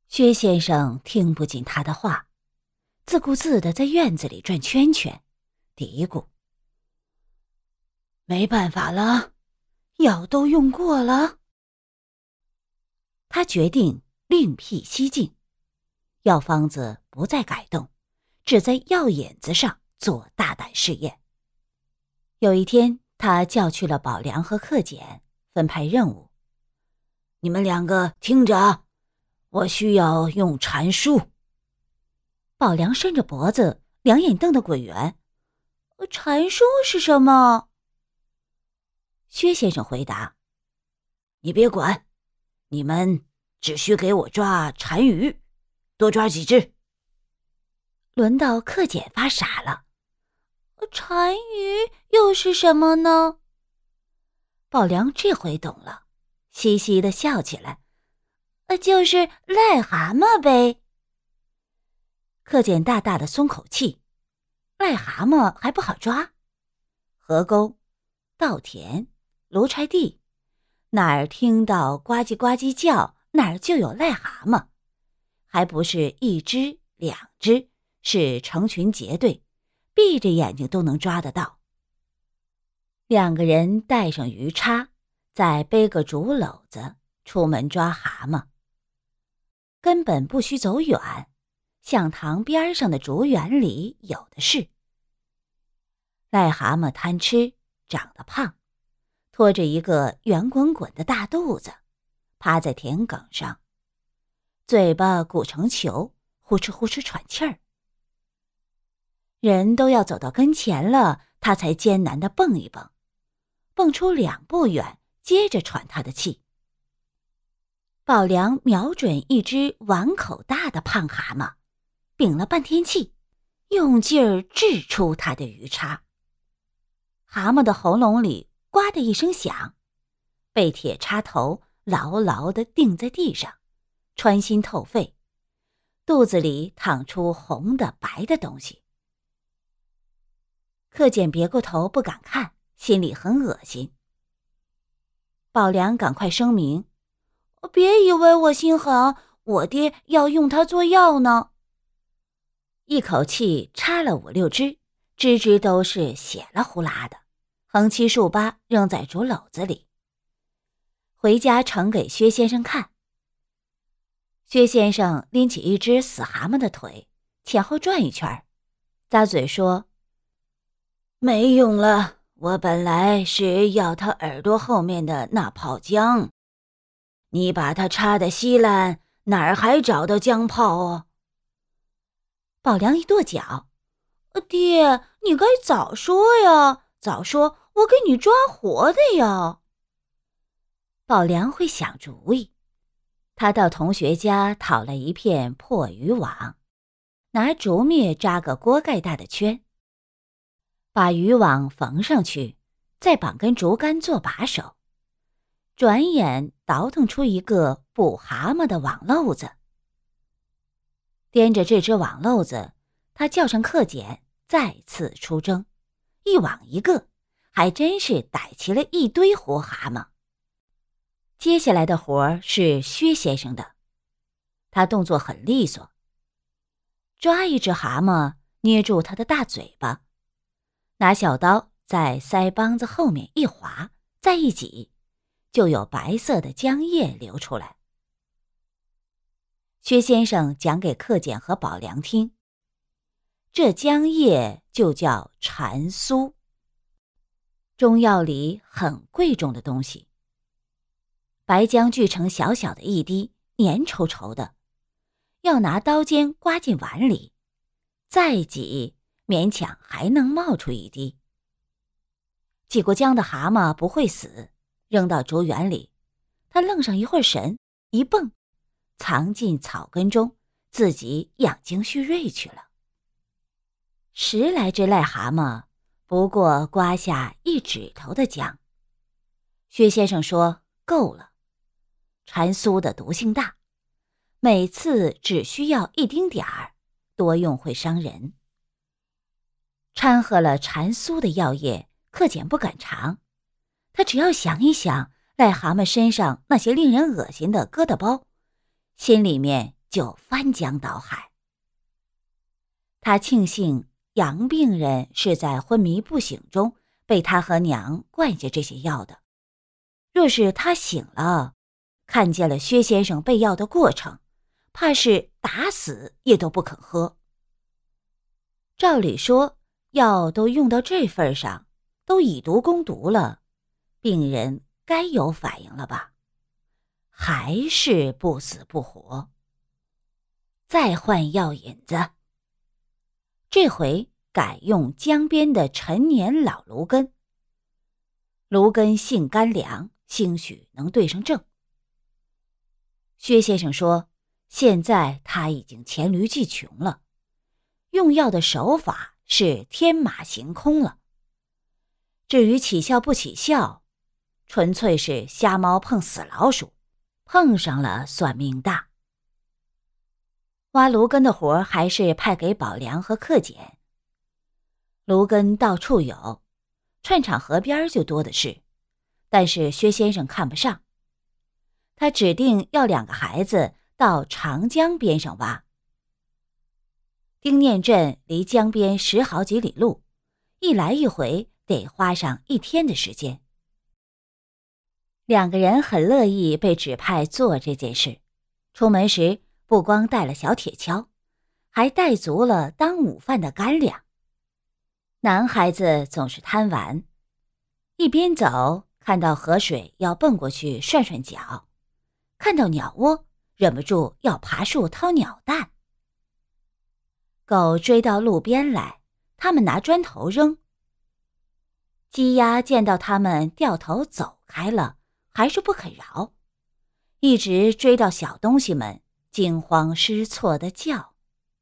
薛先生听不进他的话，自顾自地在院子里转圈圈，嘀咕：没办法了，药都用过了。他决定另辟蹊径，药方子不再改动，只在药引子上做大胆试验。有一天，他叫去了宝良和克俭，分派任务：你们两个听着啊，我需要用禅书。宝良伸着脖子，两眼瞪得鬼圆：禅书是什么？薛先生回答：你别管，你们只需给我抓单鱼，多抓几只。轮到克俭发傻了：单鱼又是什么呢？宝良这回懂了，嘻嘻地笑起来：就是癞蛤蟆呗。克俭大大的松口气，癞蛤蟆还不好抓，河沟、稻田、芦柴地，哪儿听到呱唧呱唧叫，哪儿就有癞蛤蟆，还不是一只两只，是成群结队，闭着眼睛都能抓得到。两个人带上鱼叉，再背个竹篓子，出门抓蛤蟆。根本不需走远，向塘边上的竹园里有的是。癞蛤蟆贪吃，长得胖，拖着一个圆滚滚的大肚子，趴在田埂上，嘴巴鼓成球，呼哧呼哧喘气儿。人都要走到跟前了，他才艰难地蹦一蹦，蹦出2步远，接着喘他的气。宝良瞄准一只碗口大的胖蛤蟆，屏了半天气，用劲儿掷出他的鱼叉。蛤蟆的喉咙里呱的一声响，被铁叉头牢牢地钉在地上，穿心透肺，肚子里淌出红的白的东西。克俭别过头不敢看，心里很恶心。宝良赶快声明：别以为我心狠，我爹要用它做药呢。一口气插了5、6只，只只都是血了呼啦的，横七竖八扔在竹篓子里。回家呈给薛先生看。薛先生拎起一只死蛤蟆的腿，前后转一圈，咂嘴说：没用了，我本来是要它耳朵后面的那泡姜，你把它插得稀烂，哪儿还找到姜泡哦？宝良一跺脚：爹，你该早说呀，早说我给你抓活的呀。宝良会想主意，他到同学家讨了一片破渔网，拿竹篾扎个锅盖大的圈，把渔网缝上去，再绑根竹竿做把手，转眼倒腾出一个捕蛤蟆的网漏子。掂着这只网漏子，他叫上克俭再次出征，一网一个，还真是逮齐了一堆活蛤蟆。接下来的活是薛先生的，他动作很利索，抓一只蛤蟆，捏住它的大嘴巴，拿小刀在腮帮子后面一划，再一挤，就有白色的浆液流出来。薛先生讲给克俭和宝良听，这浆液就叫蝉酥，中药里很贵重的东西。白姜锯成小小的一滴，黏稠稠的，要拿刀尖刮进碗里，再挤，勉强还能冒出一滴。挤过姜的蛤蟆不会死，扔到竹园里，他愣上一会儿神，一蹦，藏进草根中，自己养精蓄锐去了。10来只癞蛤蟆，不过刮下1指头的姜。薛先生说够了，蝉酥的毒性大，每次只需要1丁点儿，多用会伤人。掺和了蝉酥的药液，克俭不敢尝，他只要想一想癞蛤蟆身上那些令人恶心的疙瘩包，心里面就翻江倒海。他庆幸杨病人是在昏迷不醒中被他和娘灌下这些药的，若是他醒了，看见了薛先生备药的过程，怕是打死也都不肯喝。照理说，药都用到这份上，都以毒攻毒了，病人该有反应了吧？还是不死不活。再换药引子，这回改用江边的陈年老芦根。芦根性甘凉，兴许能对上症。薛先生说，现在他已经黔驴技穷了，用药的手法是天马行空了。至于起效不起效，纯粹是瞎猫碰死老鼠，碰上了算命大。挖芦根的活还是派给宝良和克俭。芦根到处有，串场河边就多的是，但是薛先生看不上。他指定要2个孩子到长江边上挖。丁念镇离江边10好几里路，一来一回得花上1天的时间。2个人很乐意被指派做这件事，出门时不光带了小铁锹，还带足了当午饭的干粮。男孩子总是贪玩，一边走看到河水要蹦过去涮涮脚，看到鸟窝忍不住要爬树掏鸟蛋。狗追到路边来，他们拿砖头扔。鸡鸭见到他们掉头走开了，还是不肯饶，一直追到小东西们惊慌失措地叫。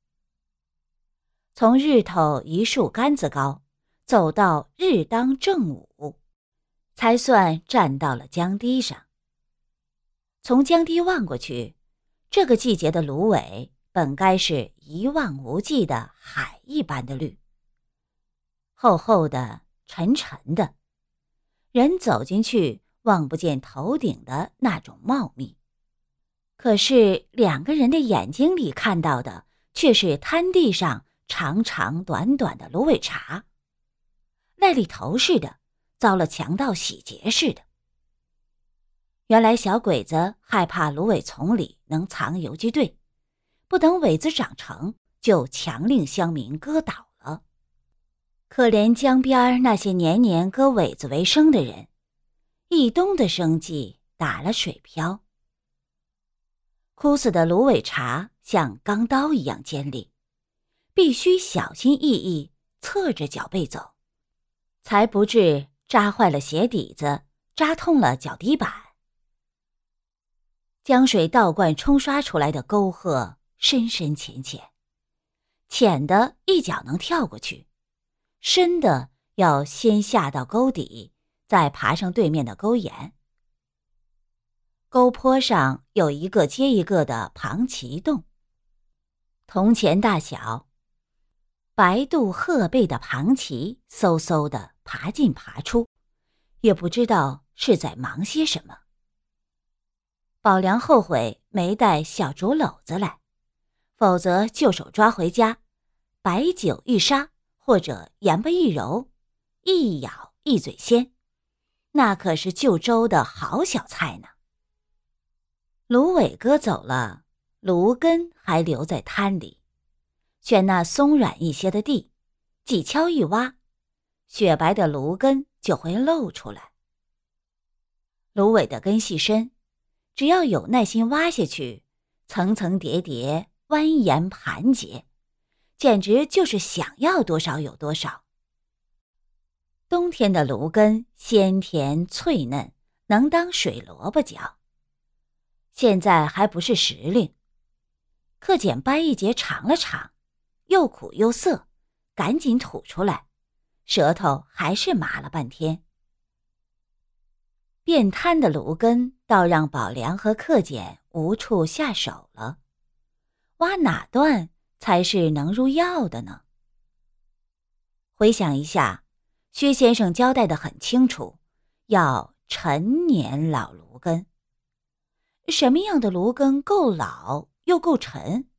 从日头1树杆子高走到日当正午，才算站到了江堤上。从江堤望过去，这个季节的芦苇本该是一望无际的海一般的绿，厚厚的沉沉的，人走进去望不见头顶的那种茂密。可是2个人的眼睛里看到的却是滩地上长长短短的芦苇茬，癞痢头似的，遭了强盗洗劫似的。原来小鬼子害怕芦苇丛里能藏游击队，不等苇子长成，就强令乡民割倒了。可怜江边那些年年割苇子为生的人，一冬的生计打了水漂。枯死的芦苇茬像钢刀一样尖利，必须小心翼翼侧着脚背走，才不致扎坏了鞋底子，扎痛了脚底板。江水倒灌冲刷出来的沟壑深深浅浅，浅的一脚能跳过去，深的要先下到沟底，再爬上对面的沟沿。沟坡上有一个接一个的庞奇洞，铜钱大小，白肚褐背的庞奇嗖嗖地爬进爬出，也不知道是在忙些什么。宝良后悔没带小竹篓子来，否则就手抓回家，白酒一杀或者盐巴一揉，一咬一嘴鲜，那可是就粥的好小菜呢。芦苇割走了，芦根还留在滩里，选那松软一些的地，几锹一挖，雪白的芦根就会露出来。芦苇的根系深，只要有耐心挖下去，层层叠叠，蜿蜒盘结，简直就是想要多少有多少。冬天的芦根鲜甜脆嫩，能当水萝卜嚼。现在还不是时令，克俭掰一截尝了尝，又苦又涩，赶紧吐出来，舌头还是麻了半天。遍滩的芦根倒让宝良和克俭无处下手了，挖哪段才是能入药的呢？回想一下，薛先生交代得很清楚，要陈年老芦根。什么样的芦根够老又够沉。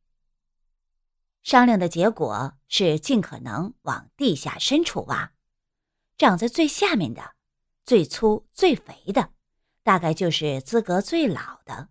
商量的结果是尽可能往地下深处挖，长在最下面的、最粗最肥的，大概就是资格最老的。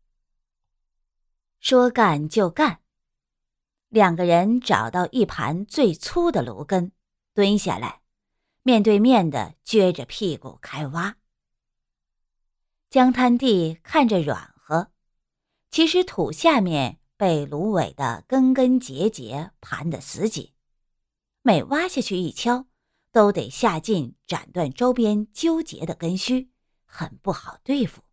说干就干，两个人找到一盘最粗的芦根，蹲下来，面对面的撅着屁股开挖。江滩地看着软和，其实土下面被芦苇的根根结节盘得死紧，每挖下去一锹，都得下劲斩断周边纠结的根须，很不好对付。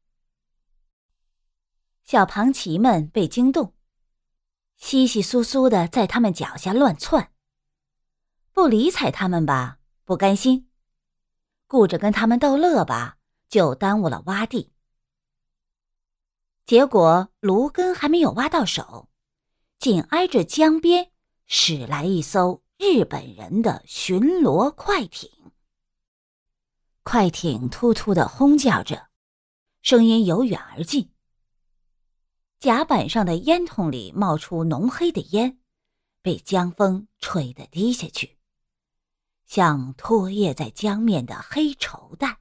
小庞蜞们被惊动，稀稀疏疏的在他们脚下乱窜。不理睬他们吧，不甘心；顾着跟他们逗乐吧，就耽误了挖地。结果芦根还没有挖到手，紧挨着江边驶来一艘日本人的巡逻快艇。快艇突突地轰叫着，声音由远而近。甲板上的烟筒里冒出浓黑的烟，被江风吹得低下去，像拖曳在江面的黑绸带。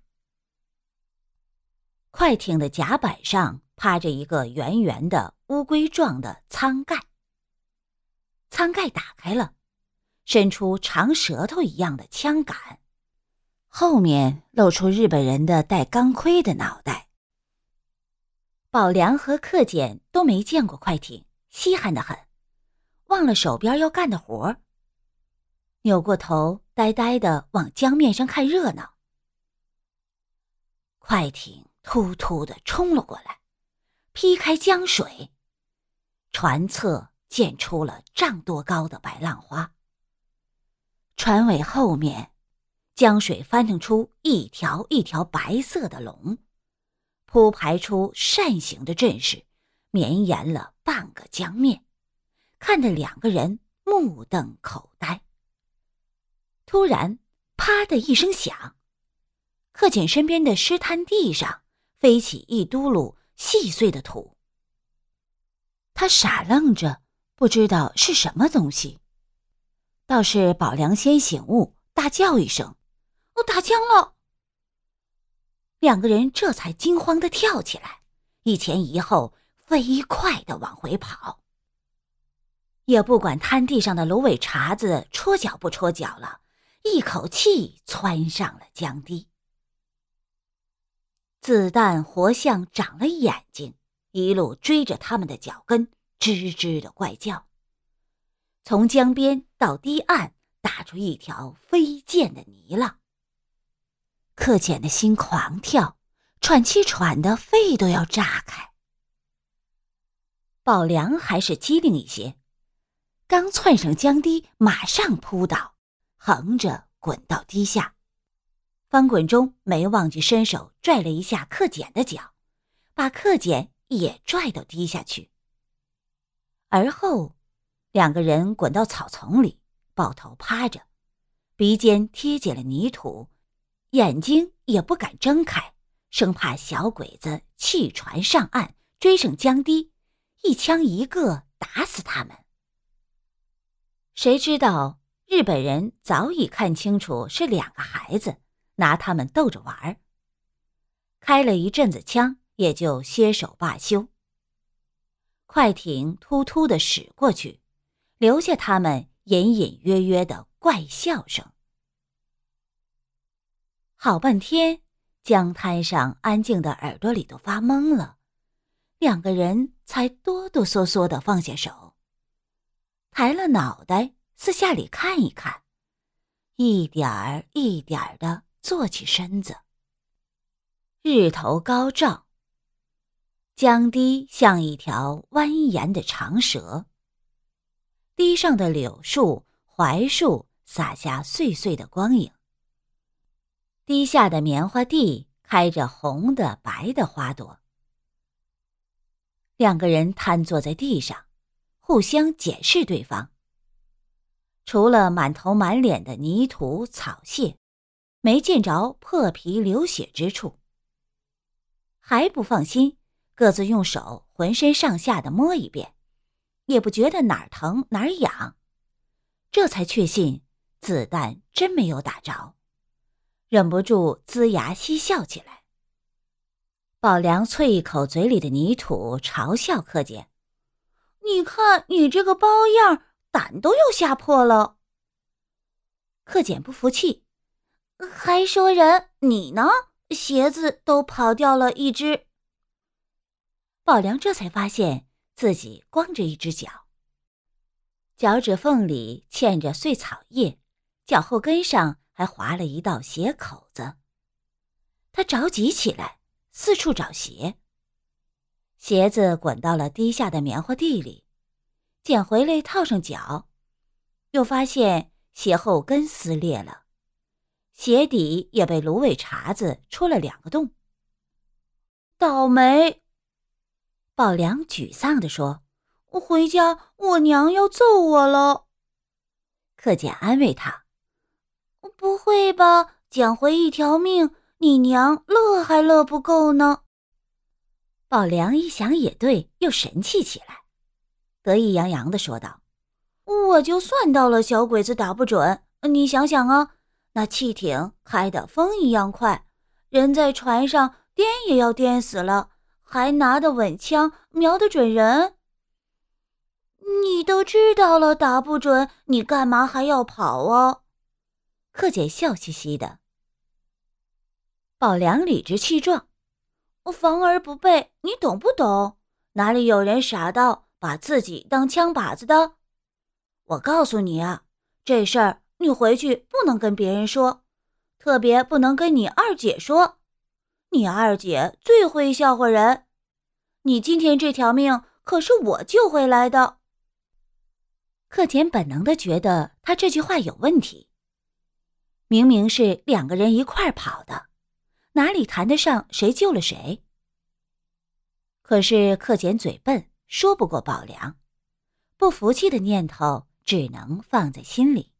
快艇的甲板上趴着一个圆圆的乌龟状的舱盖，舱盖打开了，伸出长舌头一样的枪杆，后面露出日本人的带钢盔的脑袋。宝良和克俭都没见过快艇，稀罕得很，忘了手边要干的活，扭过头呆呆地往江面上看热闹。快艇突突地冲了过来，劈开江水，船侧溅出了丈多高的白浪花。船尾后面，江水翻腾出一条一条白色的龙，铺排出扇形的阵势，绵延了半个江面，看得两个人目瞪口呆。突然，啪的一声响，克俭身边的湿滩地上飞起一嘟噜细碎的土。他傻愣着，不知道是什么东西。倒是宝良先醒悟，大叫一声：“打枪了！”两个人这才惊慌地跳起来，一前一后飞快地往回跑，也不管滩地上的芦苇茬子戳脚不戳脚了，一口气窜上了江堤。子弹活像长了眼睛，一路追着他们的脚跟，吱吱地怪叫，从江边到堤岸打出一条飞溅的泥浪。克俭的心狂跳，喘气喘得肺都要炸开。宝良还是机灵一些，刚窜上江堤，马上扑倒，横着滚到堤下。翻滚中没忘记伸手拽了一下克俭的脚，把克俭也拽到堤下去。而后两个人滚到草丛里，抱头趴着，鼻尖贴紧了泥土，眼睛也不敢睁开，生怕小鬼子弃船上岸，追上江堤，一枪一个打死他们。谁知道日本人早已看清楚是两个孩子，拿他们逗着玩，开了一阵子枪，也就歇手罢休。快艇突突地驶过去，留下他们隐隐约约的怪笑声。好半天，江滩上安静的耳朵里都发懵了，两个人才哆哆嗦嗦地放下手，抬了脑袋四下里看一看，一点儿一点儿地坐起身子。日头高照，江堤像一条蜿蜒的长蛇，堤上的柳树、槐树洒下碎碎的光影，堤下的棉花地开着红的白的花朵。两个人瘫坐在地上，互相检视对方。除了满头满脸的泥土草屑，没见着破皮流血之处。还不放心，各自用手浑身上下的摸一遍，也不觉得哪儿疼哪儿痒，这才确信子弹真没有打着，忍不住龇牙嬉笑起来。宝良啐一口嘴里的泥土，嘲笑柯简：“你看你这个包样，胆都要吓破了。”柯简不服气：“还说人，你呢？鞋子都跑掉了一只。”宝良这才发现自己光着一只脚，脚趾缝里嵌着碎草叶，脚后跟上还划了一道鞋口子。他着急起来，四处找鞋。鞋子滚到了低下的棉花地里，捡回来套上脚，又发现鞋后跟撕裂了，鞋底也被芦苇茬子戳了2个洞。倒霉！宝良沮丧地说：“我回家，我娘要揍我了。”柯简安慰他：“不会吧，捡回一条命，你娘乐还乐不够呢。”宝良一想也对，又神气起来，得意洋洋地说道：“我就算到了小鬼子打不准，你想想啊，那汽艇开得风一样快，人在船上颠也要颠死了，还拿得稳枪，瞄得准人。你都知道了打不准，你干嘛还要跑啊？”柯简笑嘻嘻的。宝良理直气壮：“防而不备，你懂不懂？哪里有人傻到把自己当枪靶子的？我告诉你啊，这事儿你回去不能跟别人说，特别不能跟你二姐说。你二姐最会笑话人，你今天这条命可是我救回来的。”柯简本能地觉得他这句话有问题，明明是2个人一块儿跑的，哪里谈得上谁救了谁？可是柯简嘴笨，说不过宝良，不服气的念头只能放在心里。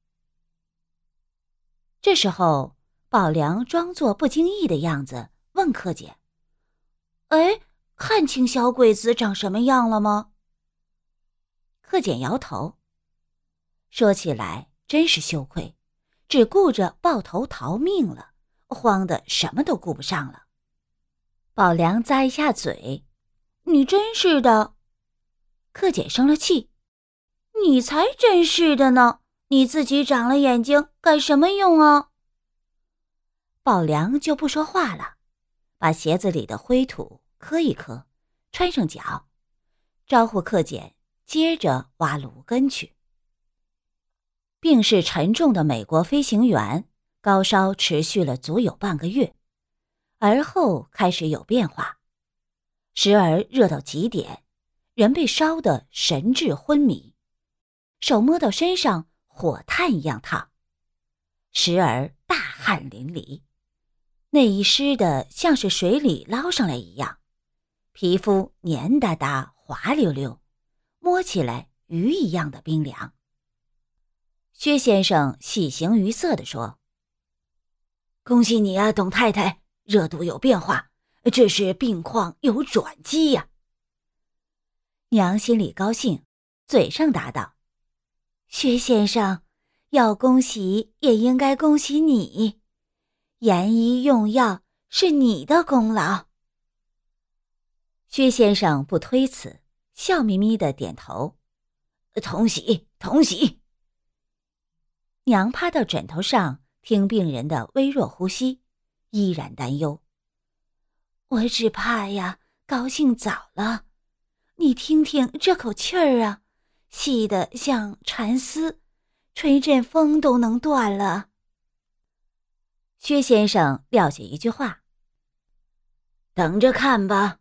这时候，宝良装作不经意的样子问柯简：“哎，看清小鬼子长什么样了吗？”柯简摇头。说起来真是羞愧，只顾着抱头逃命了，慌得什么都顾不上了。宝良咂一下嘴：“你真是的。”柯简生了气：“你才真是的呢，你自己长了眼睛干什么用啊？”宝良就不说话了，把鞋子里的灰土磕一磕，穿上脚，招呼柯简接着挖芦根去。病势沉重的美国飞行员，高烧持续了足有半个月，而后开始有变化，时而热到极点，人被烧得神志昏迷，手摸到身上火炭一样烫；时而大汗淋漓，内衣湿得像是水里捞上来一样，皮肤黏哒哒滑溜溜，摸起来鱼一样的冰凉。薛先生喜形于色地说：“恭喜你啊，董太太，热度有变化，这是病况有转机呀。”娘心里高兴，嘴上答道：“薛先生，要恭喜也应该恭喜你，研医用药是你的功劳。”薛先生不推辞，笑眯眯地点头：“同喜，同喜。”娘趴到枕头上听病人的微弱呼吸，依然担忧：“我只怕呀，高兴早了。你听听这口气儿啊，细得像蚕丝，吹阵风都能断了。”薛先生撂下一句话：“等着看吧。”